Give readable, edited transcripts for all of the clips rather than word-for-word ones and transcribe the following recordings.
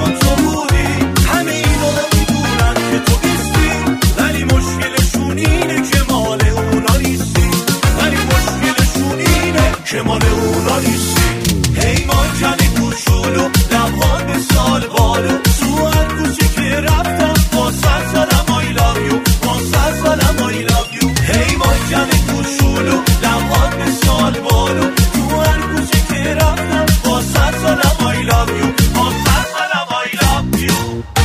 چون تو بودی. همه اینا میدونن که تو نیستی، ولی مشکلشون اینه که مال اونا نیستی. ولی مشکلشون اینه که مال اونا نیستی. هی مانکن کوچولو لبهات به سال بالو، تو هر کوچه که رفتم با سر زدم I love you، با سر زدم I love you. هی مانکن کوچولو لبهات به سال بالو، تو هر کوچه که رفتم با سر زدم I love you، با سر زدم I love you.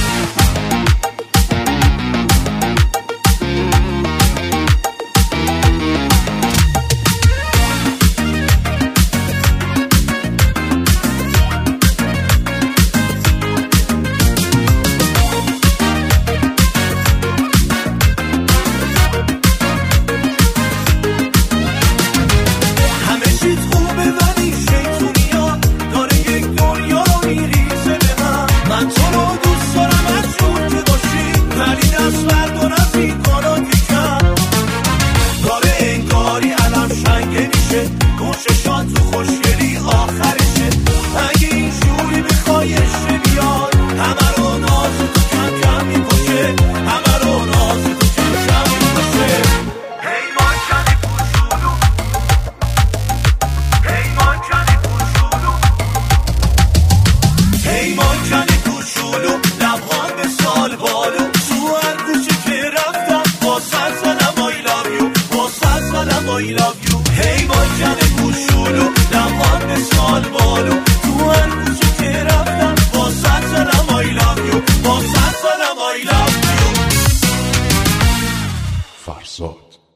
I love you. هی مانکن کوچولو لبهات به سال بالو، تو هر کوچه که رفتم با سر زدم I love you، با سر زدم I love you. فرزاد